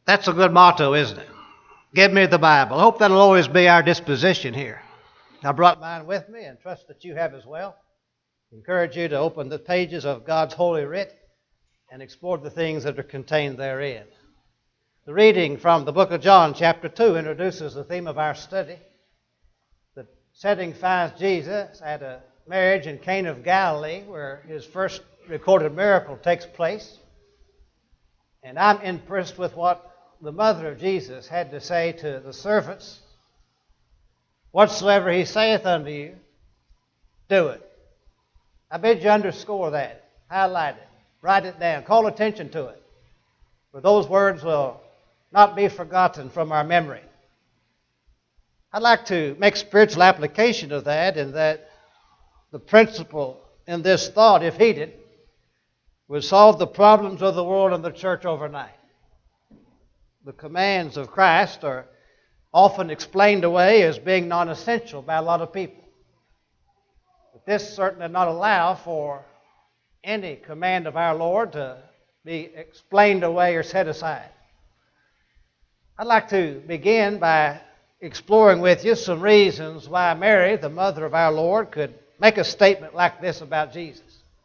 That's a good motto, isn't it? Give me the Bible. I hope that'll always be our disposition here. I brought mine with me and trust that you have as well. I encourage you to open the pages of God's Holy Writ and explore the things that are contained therein. The reading from the book of John, chapter 2, introduces the theme of our study. The setting finds Jesus at a marriage in Cana of Galilee, where his first recorded miracle takes place. And I'm impressed with what the mother of Jesus had to say to the servants. Whatsoever he saith unto you, do it. I bid you underscore that, highlight it, write it down, call attention to it. For those words will not be forgotten from our memory. I'd like to make spiritual application of that, in that the principle in this thought, if heeded, would solve the problems of the world and the church overnight. The commands of Christ are often explained away as being non-essential by a lot of people. But this certainly does not allow for any command of our Lord to be explained away or set aside. I'd like to begin by exploring with you some reasons why Mary, the mother of our Lord, could make a statement like this about Jesus.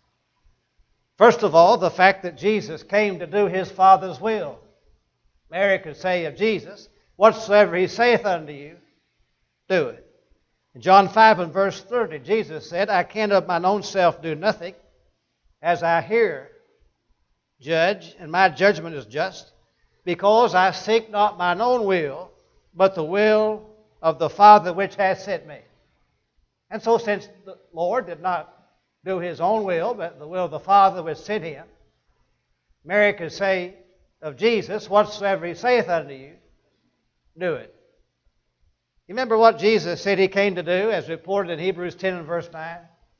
First of all, the fact that Jesus came to do his Father's will. Mary could say of Jesus, whatsoever he saith unto you, do it. In John 5 and verse 30, Jesus said, I can of mine own self do nothing, as I hear judge, and my judgment is just, because I seek not mine own will, but the will of the Father which hath sent me. And so since the Lord did not do his own will, but the will of the Father which sent him, Mary could say of Jesus, whatsoever he saith unto you, do it. You remember what Jesus said he came to do, as reported in Hebrews 10 and verse 9?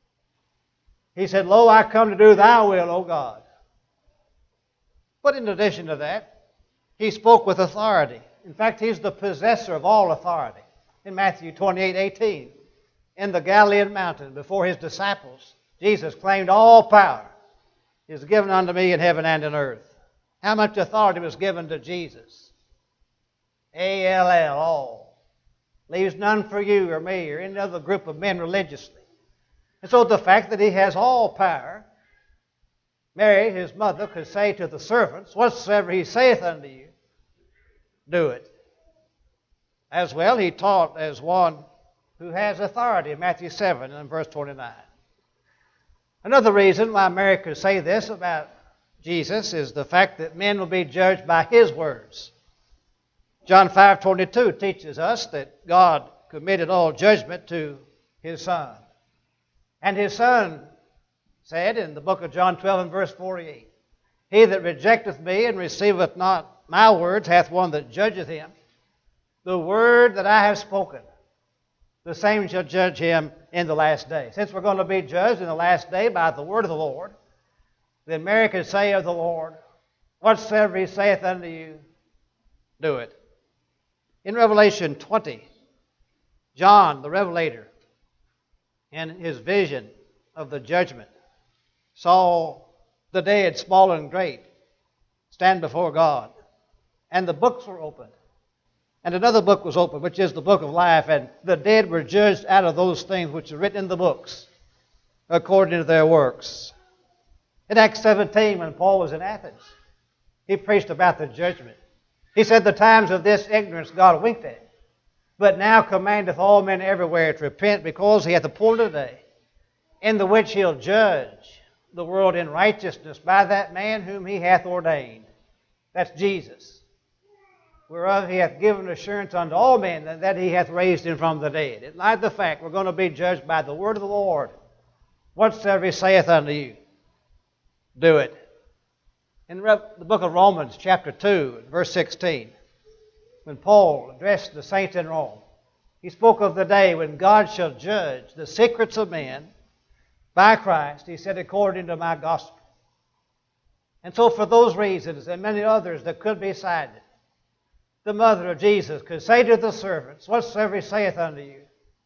He said, Lo, I come to do thy will, O God. But in addition to that, he spoke with authority. In fact, he's the possessor of all authority. In Matthew 28:18, in the Galilean mountain, before his disciples, Jesus claimed all power is given unto me in heaven and in earth. How much authority was given to Jesus? A-L-L, all. Leaves none for you or me or any other group of men religiously. And so the fact that he has all power, Mary, his mother, could say to the servants, whatsoever he saith unto you, do it. As well, he taught as one who has authority in Matthew 7 and verse 29. Another reason why Mary could say this about Jesus is the fact that men will be judged by his words. John 5:22 teaches us that God committed all judgment to his Son. And his Son said in the book of John 12 and verse 48, He that rejecteth me and receiveth not my words hath one that judgeth him. The word that I have spoken, the same shall judge him in the last day. Since we're going to be judged in the last day by the word of the Lord, then Mary could say of the Lord, whatsoever he saith unto you, do it. In Revelation 20, John, the Revelator, in his vision of the judgment, saw the dead, small and great, stand before God. And the books were opened. And another book was opened, which is the book of life. And the dead were judged out of those things which are written in the books, according to their works. In Acts 17, when Paul was in Athens, he preached about the judgment. He said, the times of this ignorance God winked at, but now commandeth all men everywhere to repent, because he hath appointed a day in the which he'll judge the world in righteousness by that man whom he hath ordained. That's Jesus. Whereof he hath given assurance unto all men that he hath raised him from the dead. In light of the fact we're going to be judged by the word of the Lord. Whatsoever he saith unto you, do it. In the book of Romans, chapter 2, verse 16, when Paul addressed the saints in Rome, he spoke of the day when God shall judge the secrets of men by Christ, he said, according to my gospel. And so for those reasons and many others that could be cited, the mother of Jesus could say to the servants, whatsoever he saith unto you,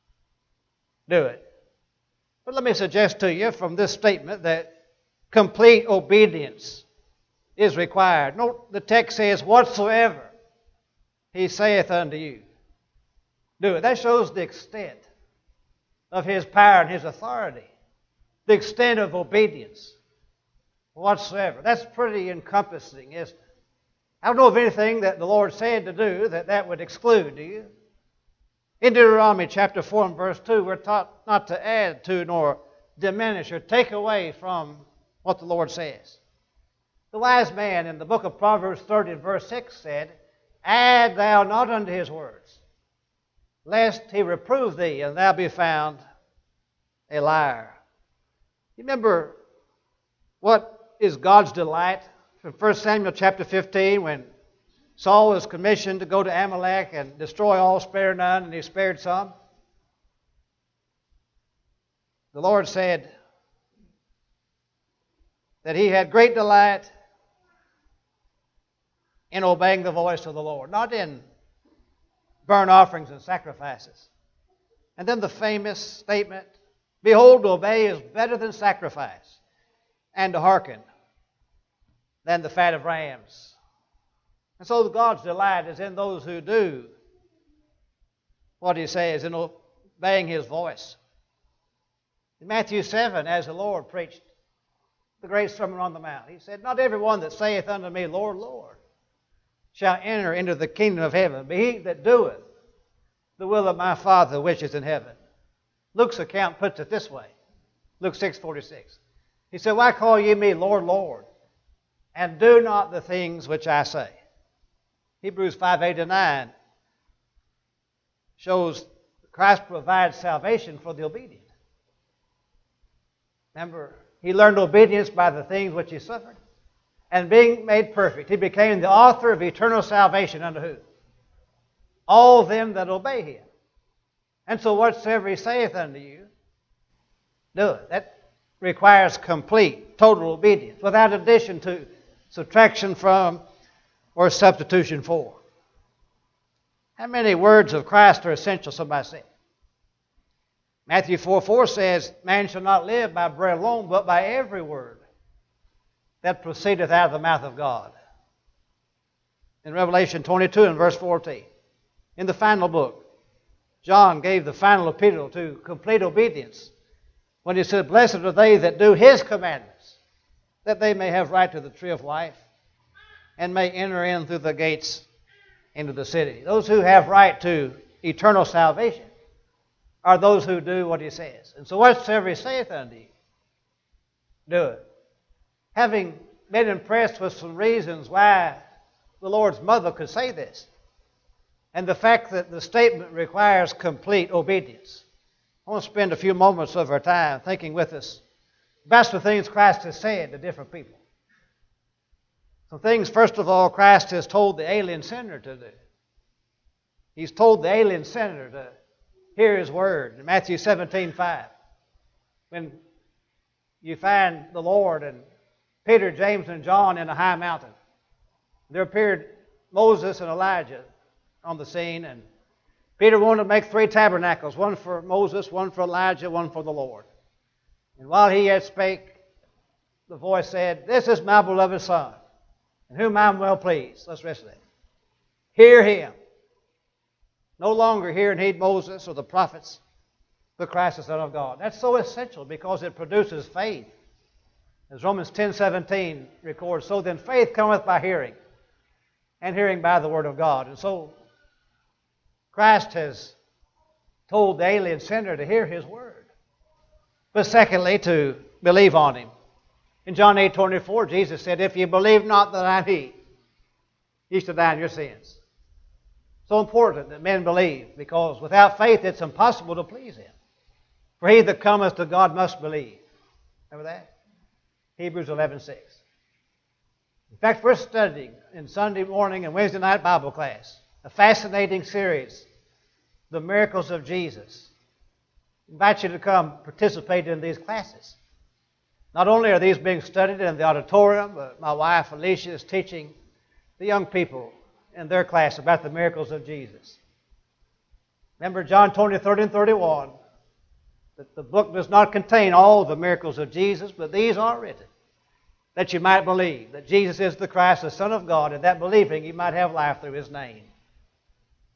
do it. But let me suggest to you from this statement that complete obedience is required. Note the text says, whatsoever He saith unto you, do it. That shows the extent of His power and His authority, the extent of obedience whatsoever. That's pretty encompassing, isn't it? I don't know of anything that the Lord said to do that would exclude, do you? In Deuteronomy chapter 4 and verse 2, we're taught not to add to nor diminish or take away from what the Lord says. The wise man in the book of Proverbs 30 and verse 6 said, add thou not unto his words, lest he reprove thee, and thou be found a liar. You remember what is God's delight from 1 Samuel chapter 15 when Saul was commissioned to go to Amalek and destroy all, spare none, and he spared some? The Lord said that He had great delight in obeying the voice of the Lord, not in burnt offerings and sacrifices. And then the famous statement, behold, to obey is better than sacrifice, and to hearken than the fat of rams. And so God's delight is in those who do what He says, in obeying His voice. In Matthew 7, as the Lord preached the great Sermon on the Mount, He said, not everyone that saith unto me, Lord, Lord, shall enter into the kingdom of heaven, but he that doeth the will of my Father which is in heaven. Luke's account puts it this way. Luke 6:46. He said, why call ye me Lord, Lord, and do not the things which I say? Hebrews 5:8-9 shows Christ provides salvation for the obedient. Remember, He learned obedience by the things which He suffered. And being made perfect, He became the author of eternal salvation unto who? All them that obey Him. And so whatsoever He saith unto you, do it. That requires complete, total obedience, without addition to, subtraction from, or substitution for. How many words of Christ are essential, somebody say? Matthew 4:4 says, man shall not live by bread alone, but by every word that proceedeth out of the mouth of God. In Revelation 22 and verse 14, in the final book, John gave the final appeal to complete obedience when he said, blessed are they that do His commandments, that they may have right to the tree of life and may enter in through the gates into the city. Those who have right to eternal salvation are those who do what He says. And so whatsoever He saith unto you, do it. Having been impressed with some reasons why the Lord's mother could say this, and the fact that the statement requires complete obedience, I want to spend a few moments of our time thinking with us about the things Christ has said to different people. Some things, first of all, Christ has told the alien sinner to do. He's told the alien sinner to hear His word in Matthew 17:5. When you find the Lord and Peter, James, and John in a high mountain, there appeared Moses and Elijah on the scene, and Peter wanted to make 3 tabernacles, one for Moses, one for Elijah, one for the Lord. And while he yet spake, the voice said, this is my beloved Son, in whom I am well pleased. Let's rest of that. Hear Him. No longer hear and heed Moses or the prophets, but Christ the Son of God. That's so essential because it produces faith. As Romans 10:17 records, so then faith cometh by hearing, and hearing by the word of God. And so Christ has told the alien sinner to hear His word. But secondly, to believe on Him. In John 8:24, Jesus said, if ye believe not that I am He, ye shall die in your sins. So important that men believe, because without faith it's impossible to please Him. For he that cometh to God must believe. Remember that? Hebrews 11:6. In fact, we're studying in Sunday morning and Wednesday night Bible class a fascinating series, The Miracles of Jesus. I invite you to come participate in these classes. Not only are these being studied in the auditorium, but my wife Alicia is teaching the young people in their class about the miracles of Jesus. Remember John 20:30 and 31, that the book does not contain all the miracles of Jesus, but these are written, that you might believe that Jesus is the Christ, the Son of God, and that believing you might have life through His name.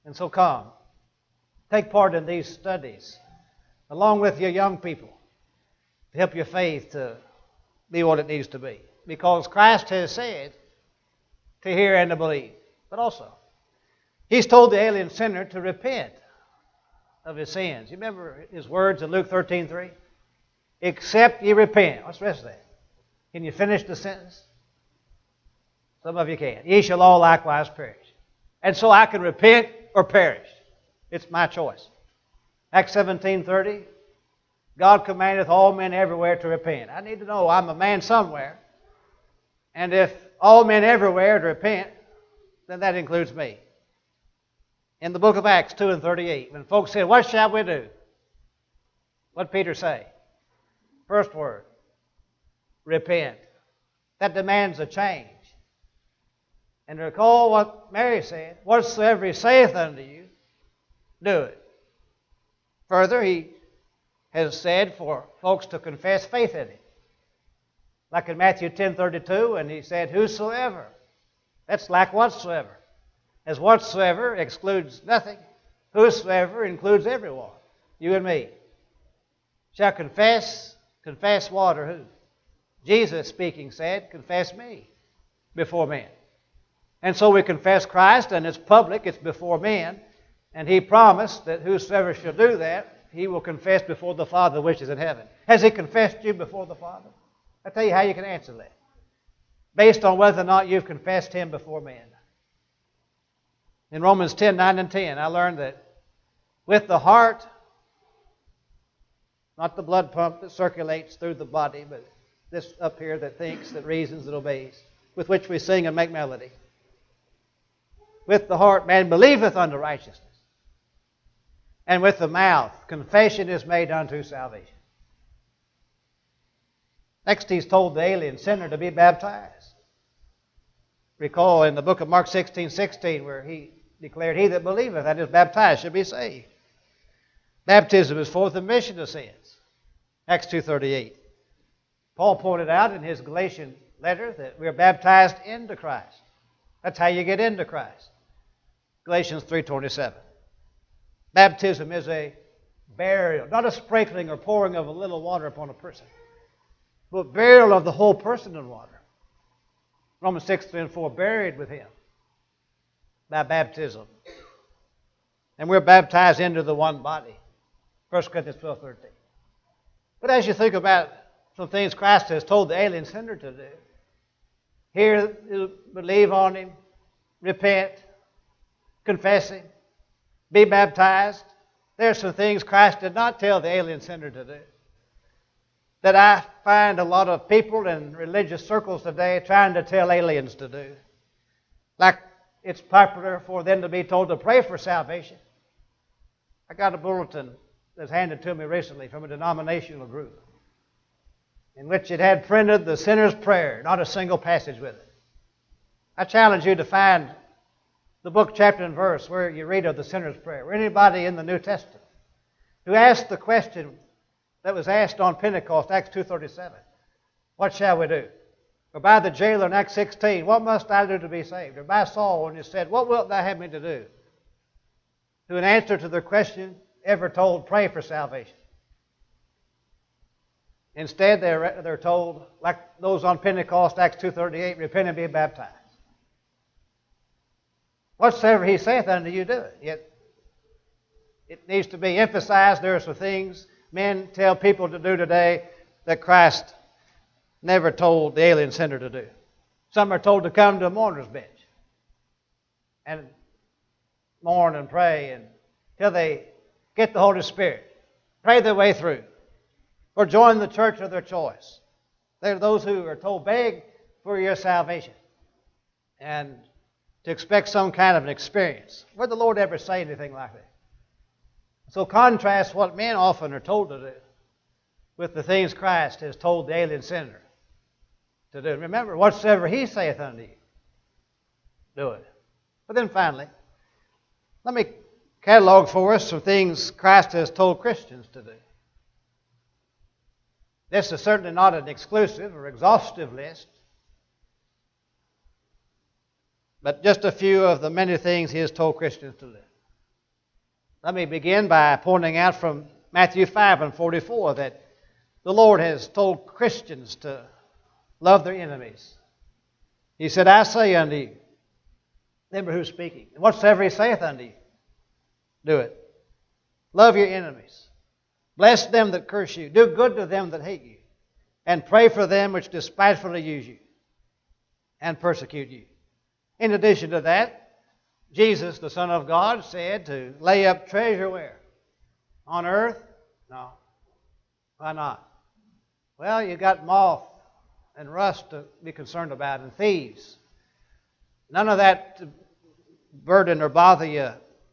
And so come, take part in these studies, along with your young people, to help your faith to be what it needs to be. Because Christ has said to hear and to believe. But also, He's told the alien sinner to repent of his sins. You remember His words in Luke 13:3? Except ye repent. What's the rest of that? Can you finish the sentence? Some of you can. Ye shall all likewise perish. And so I can repent or perish. It's my choice. Acts 17:30, God commandeth all men everywhere to repent. I need to know I'm a man somewhere. And if all men everywhere to repent, then that includes me. In the book of Acts 2:38, when folks said, what shall we do? What did Peter say? First word, repent. That demands a change. And recall what Mary said, whatsoever He saith unto you, do it. Further, He has said for folks to confess faith in Him. Like in Matthew 10:32, and He said, whosoever. That's like whatsoever. As whatsoever excludes nothing, whosoever includes everyone, you and me. Shall confess what or who? Jesus speaking said, confess me before men. And so we confess Christ, and it's public, it's before men, and He promised that whosoever shall do that, he will confess before the Father which is in heaven. Has He confessed you before the Father? I'll tell you how you can answer that. Based on whether or not you've confessed Him before men. In Romans 10:9 and 10, I learned that with the heart, not the blood pump that circulates through the body, but this up here that thinks, that reasons, that obeys, with which we sing and make melody. With the heart man believeth unto righteousness, and with the mouth confession is made unto salvation. Next, He's told the alien sinner to be baptized. Recall in the book of Mark 16:16, where He declared, he that believeth and is baptized shall be saved. Baptism is for the remission of sins. Acts 2:38. Paul pointed out in his Galatian letter that we are baptized into Christ. That's how you get into Christ. Galatians 3:27. Baptism is a burial, not a sprinkling or pouring of a little water upon a person, but burial of the whole person in water. Romans 6:3 and 4, buried with Him by baptism. And we're baptized into the one body. 1 Corinthians 12:13. But as you think about some things Christ has told the alien sinner to do, hear, believe on Him, repent, confess Him, be baptized. There are some things Christ did not tell the alien sinner to do that I find a lot of people in religious circles today trying to tell aliens to do. Like it's popular for them to be told to pray for salvation. I got a bulletin that was handed to me recently from a denominational group in which it had printed the sinner's prayer, not a single passage with it. I challenge you to find the book, chapter, and verse where you read of the sinner's prayer, or anybody in the New Testament who asked the question that was asked on Pentecost, Acts 2:37. What shall we do? Or by the jailer in Acts 16, what must I do to be saved? Or by Saul when he said, what wilt thou have me to do? To an answer to their question, ever told, pray for salvation. Instead, they're told, like those on Pentecost, Acts 2:38, repent and be baptized. Whatsoever He saith unto you, do it. Yet it needs to be emphasized. There are some things men tell people to do today that Christ never told the alien sinner to do. Some are told to come to a mourner's bench and mourn and pray until they get the Holy Spirit, pray their way through, or join the church of their choice. There are those who are told, beg for your salvation, and to expect some kind of an experience. Would the Lord ever say anything like that? So contrast what men often are told to do with the things Christ has told the alien sinner to do. Remember, whatsoever He saith unto you, do it. But then finally, let me catalog for us some things Christ has told Christians to do. This is certainly not an exclusive or exhaustive list, but just a few of the many things He has told Christians to do. Let me begin by pointing out from Matthew 5:44 that the Lord has told Christians to love their enemies. He said, I say unto you, remember who's speaking, and whatsoever he saith unto you, do it. Love your enemies. Bless them that curse you. Do good to them that hate you. And pray for them which despitefully use you and persecute you. In addition to that, Jesus, the Son of God, said to lay up treasure where? On earth? No. Why not? Well, you got moth and rust to be concerned about, and thieves. None of that to burden or bother you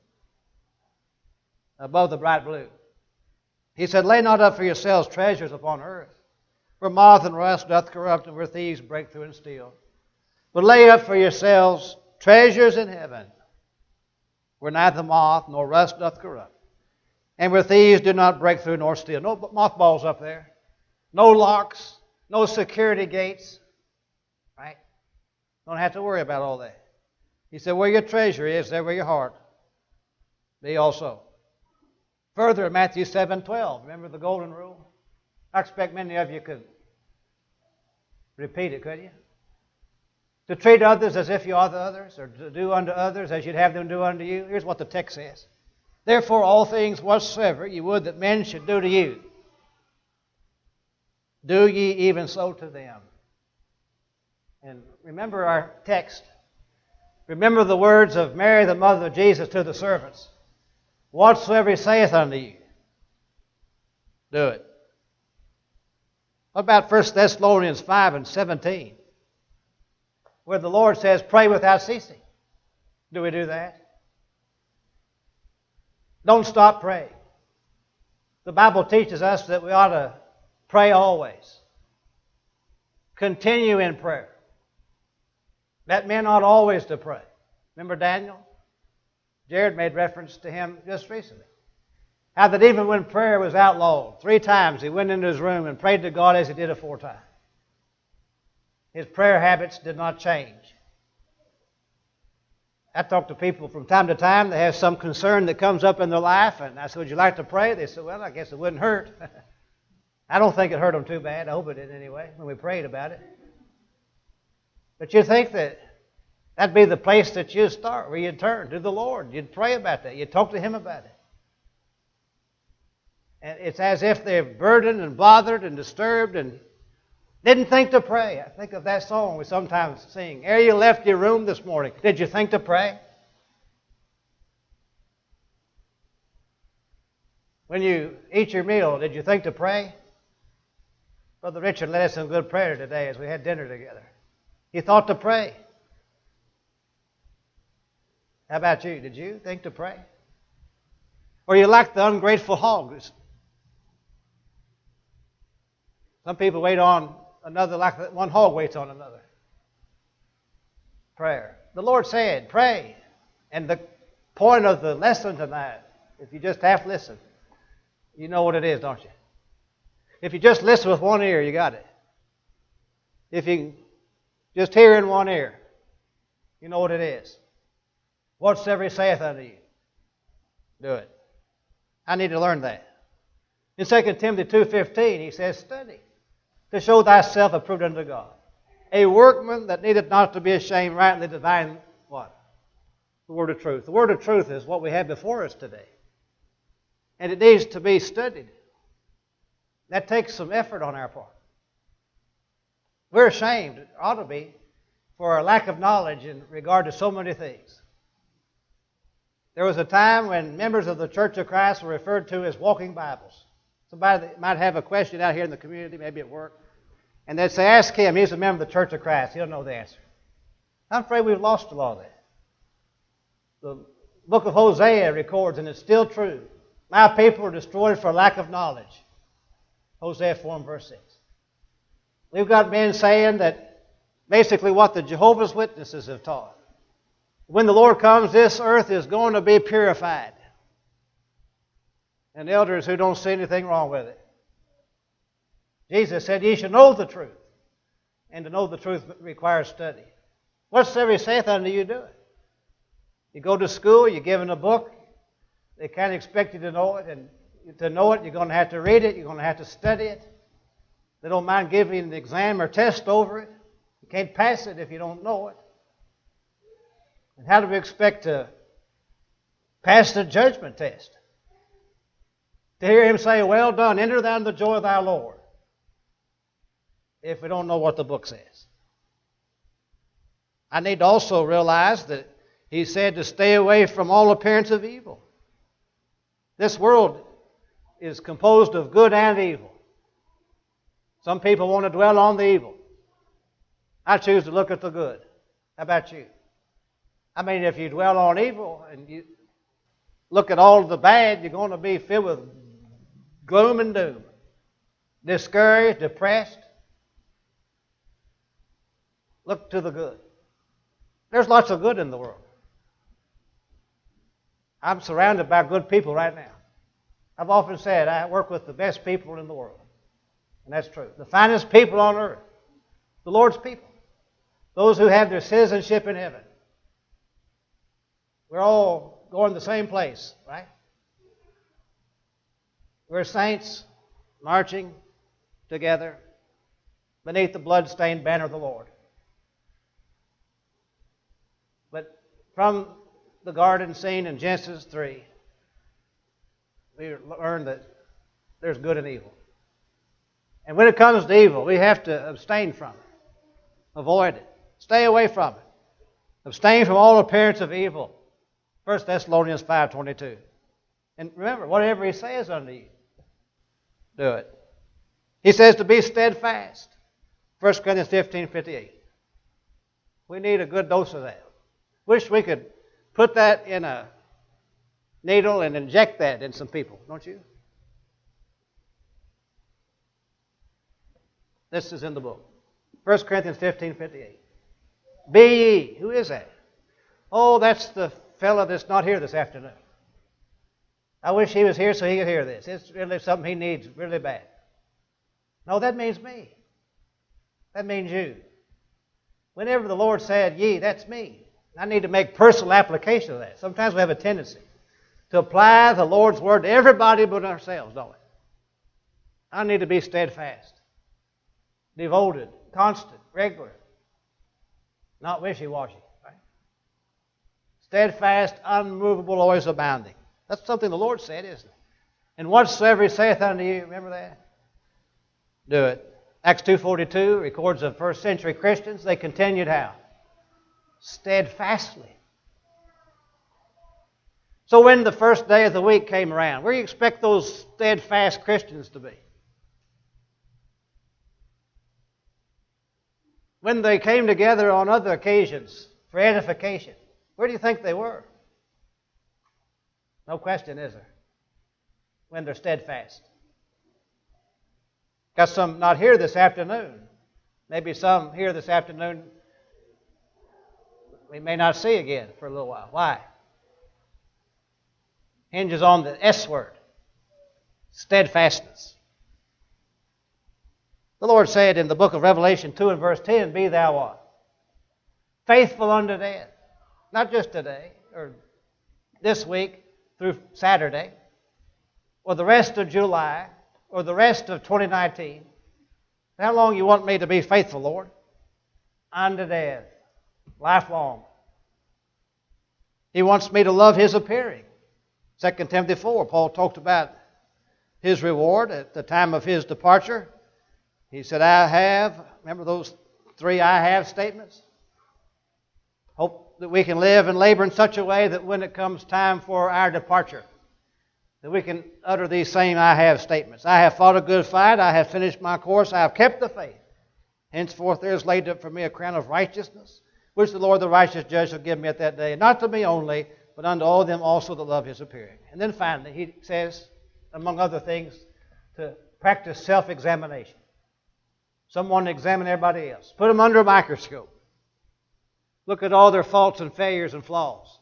above the bright blue. He said, lay not up for yourselves treasures upon earth, where moth and rust doth corrupt, and where thieves break through and steal. But lay up for yourselves treasures in heaven, where neither moth nor rust doth corrupt, and where thieves do not break through nor steal. No mothballs up there. No locks. No security gates. Right? Don't have to worry about all that. He said, where your treasure is, there where your heart be also. Further, in Matthew 7:12, remember the golden rule? I expect many of you could repeat it, could you? To treat others as if you are the others, or to do unto others as you'd have them do unto you. Here's what the text says. Therefore, all things whatsoever you would that men should do to you, do ye even so to them. And remember our text. Remember the words of Mary, the mother of Jesus, to the servants. Whatsoever he saith unto you, do it. What about 1 Thessalonians 5:17? Where the Lord says, pray without ceasing. Do we do that? Don't stop praying. The Bible teaches us that we ought to pray always. Continue in prayer. That men ought always to pray. Remember Daniel? Jared made reference to him just recently. How that even when prayer was outlawed, 3 times he went into his room and prayed to God as he did aforetime. His prayer habits did not change. I talk to people from time to time that have some concern that comes up in their life, and I said, would you like to pray? They said, well, I guess it wouldn't hurt. I don't think it hurt them too bad. I hope it didn't anyway, when we prayed about it. But you think that that'd be the place that you'd start, where you'd turn to the Lord. You'd pray about that. You'd talk to Him about it. And it's as if they're burdened and bothered and disturbed and didn't think to pray. I think of that song we sometimes sing. Ere you left your room this morning, did you think to pray? When you eat your meal, did you think to pray? Brother Richard led us in good prayer today as we had dinner together. He thought to pray. How about you? Did you think to pray? Or you like the ungrateful hogs? Some people wait on another like that one hog waits on another. Prayer. The Lord said, pray. And the point of the lesson tonight, if you just half listen, you know what it is, don't you? If you just listen with one ear, you got it. If you just hear in one ear, you know what it is. Whatsoever he saith unto you, do it. I need to learn that. In 2 Timothy 2:15, he says, study to show thyself approved unto God. A workman that needeth not to be ashamed, rightly dividing what? The word of truth. The word of truth is what we have before us today. And it needs to be studied. That takes some effort on our part. We're ashamed, it ought to be, for our lack of knowledge in regard to so many things. There was a time when members of the Church of Christ were referred to as walking Bibles. Somebody that might have a question out here in the community, maybe at work, and they'd say, ask him. He's a member of the Church of Christ. He'll know the answer. I'm afraid we've lost a lot of that. The book of Hosea records, and it's still true, my people are destroyed for lack of knowledge. Hosea 4:6. We've got men saying that basically what the Jehovah's Witnesses have taught. When the Lord comes, this earth is going to be purified. And elders who don't see anything wrong with it. Jesus said, ye shall know the truth. And to know the truth requires study. Whatsoever he saith unto you, do it. You go to school, you're given a book. They can't expect you to know it, and to know it, you're going to have to read it, you're going to have to study it. They don't mind giving you an exam or test over it. You can't pass it if you don't know it. And how do we expect to pass the judgment test? To hear Him say, "Well done, enter thou into the joy of thy Lord," if we don't know what the book says. I need to also realize that He said to stay away from all appearance of evil. This world is composed of good and evil. Some people want to dwell on the evil. I choose to look at the good. How about you? I mean, if you dwell on evil and you look at all the bad, you're going to be filled with gloom and doom, discouraged, depressed. Look to the good. There's lots of good in the world. I'm surrounded by good people right now. I've often said I work with the best people in the world. And that's true. The finest people on earth. The Lord's people. Those who have their citizenship in heaven. We're all going to the same place, right? We're saints marching together beneath the blood-stained banner of the Lord. But from the garden scene in Genesis 3, we learn that there's good and evil. And when it comes to evil, we have to abstain from it. Avoid it. Stay away from it. Abstain from all appearance of evil. 1 Thessalonians 5:22. And remember, whatever He says unto you, do it. He says to be steadfast. 1 Corinthians 15:58. We need a good dose of that. Wish we could put that in a needle and inject that in some people, don't you? This is in the book. 1 Corinthians 15:58. Be ye. Who is that? Oh, that's the fellow that's not here this afternoon. I wish he was here so he could hear this. It's really something he needs really bad. No, that means me. That means you. Whenever the Lord said ye, that's me. I need to make personal application of that. Sometimes we have a tendency to apply the Lord's word to everybody but ourselves, don't we? I need to be steadfast, devoted, constant, regular, not wishy-washy. Right? Steadfast, unmovable, always abounding. That's something the Lord said, isn't it? And whatsoever He saith unto you, remember that? Do it. Acts 2:42 records of first century Christians. They continued how? Steadfastly. So when the first day of the week came around, where do you expect those steadfast Christians to be? When they came together on other occasions for edification, where do you think they were? No question, is there? When they're steadfast. Got some not here this afternoon. Maybe some here this afternoon we may not see again for a little while. Why? Hinges on the S word. Steadfastness. The Lord said in the book of Revelation 2 and verse 10, be thou what? Faithful unto death. Not just today or this week through Saturday or the rest of July or the rest of 2019. How long you want me to be faithful, Lord? Unto death. Lifelong. He wants me to love His appearing. 2 Timothy 4, Paul talked about His reward at the time of His departure. He said, I have, remember those 3 I have statements? Hope that we can live and labor in such a way that when it comes time for our departure, that we can utter these same I have statements. I have fought a good fight. I have finished my course. I have kept the faith. Henceforth there is laid up for me a crown of righteousness, which the Lord the righteous judge shall give me at that day, not to me only, but unto all them also that love His appearing. And then finally, he says, among other things, to practice self-examination. Someone examine everybody else. Put them under a microscope. Look at all their faults and failures and flaws.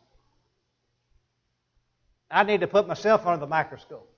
I need to put myself under the microscope.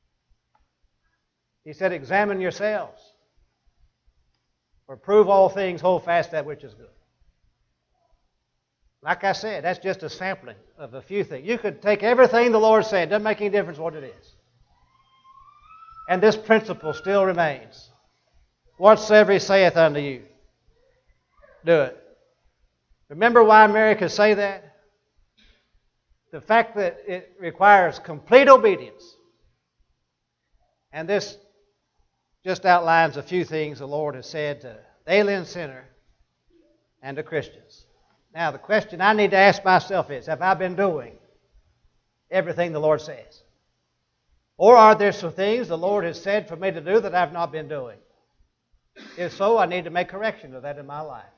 He said, examine yourselves. For prove all things, hold fast that which is good. Like I said, that's just a sampling of a few things. You could take everything the Lord said. It doesn't make any difference what it is. And this principle still remains. Whatsoever He saith unto you, do it. Remember why Mary could say that? The fact that it requires complete obedience. And this just outlines a few things the Lord has said to the alien sinner and to Christians. Now, the question I need to ask myself is, have I been doing everything the Lord says? Or are there some things the Lord has said for me to do that I've not been doing? If so, I need to make correction of that in my life.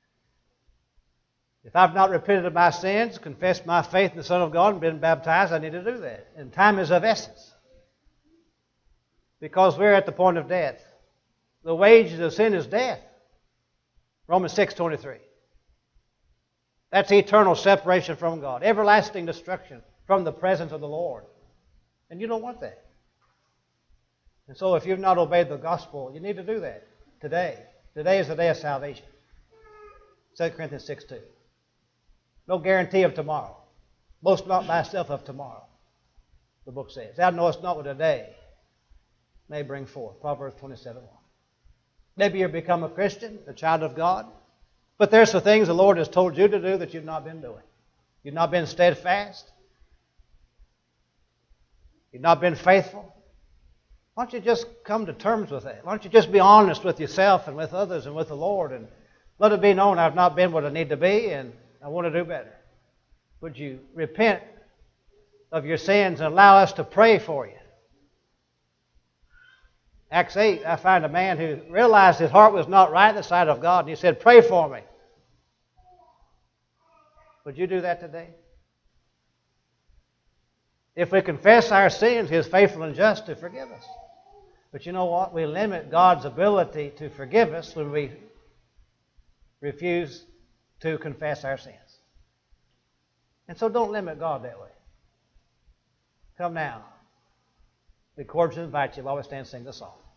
If I've not repented of my sins, confessed my faith in the Son of God, and been baptized, I need to do that. And time is of essence. Because we're at the point of death. The wages of sin is death. Romans 6:23. That's eternal separation from God. Everlasting destruction from the presence of the Lord. And you don't want that. And so if you've not obeyed the gospel, you need to do that today. Today is the day of salvation. 2 Corinthians 6:2. No guarantee of tomorrow. Boast not thyself of tomorrow, the book says. Thou knowest not what a day may bring forth. Proverbs 27:1. Maybe you've become a Christian, a child of God, but there's some things the Lord has told you to do that you've not been doing. You've not been steadfast. You've not been faithful. Why don't you just come to terms with that? Why don't you just be honest with yourself and with others and with the Lord and let it be known I've not been what I need to be and I want to do better. Would you repent of your sins and allow us to pray for you? Acts 8, I find a man who realized his heart was not right in the sight of God, and he said, pray for me. Would you do that today? If we confess our sins, He is faithful and just to forgive us. But you know what? We limit God's ability to forgive us when we refuse to confess our sins. And so don't limit God that way. Come now. We cordially invite you while we stand and sing the song.